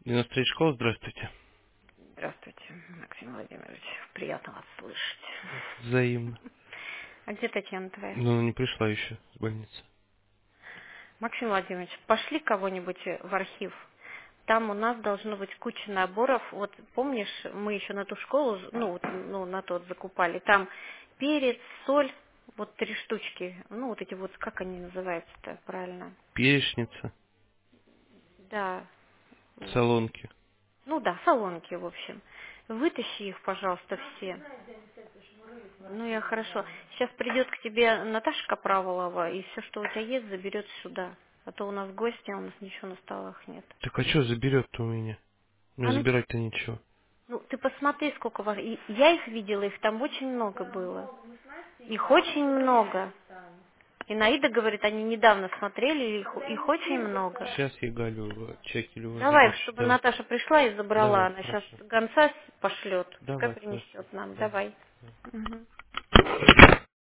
93 школа, здравствуйте. Здравствуйте, Максим Владимирович. Приятно вас слышать. Взаимно. А где Татьяна твоя? Но она не пришла еще с больницы. Максим Владимирович, пошли кого-нибудь в архив. Там у нас должно быть куча наборов. Вот помнишь, мы еще на ту школу, на тот закупали. Там перец, соль, вот 3 штучки. Ну, вот эти вот, как они называются-то правильно? Перечница, Да. солонки. Ну да, солонки, в общем. Вытащи их, пожалуйста, все. Ну, я хорошо. Сейчас придет к тебе Наташа Каправолова, и все, что у тебя есть, заберет сюда. А то у нас гости, а у нас ничего на столах нет. Так а что заберет-то у меня? Мне Она, забирать-то ничего. ну, ты посмотри, сколько вас... я их видела, их там очень много было. Их очень много. И Наида говорит, они недавно смотрели, их очень много. Сейчас я Галю Чекилеву Давай, задачу. чтобы Давай. Наташа пришла и забрала. Давай, Она сейчас хорошо. гонца пошлет, пускай Давай, хорошо. принесет нам. Давай. Давай. Мгм.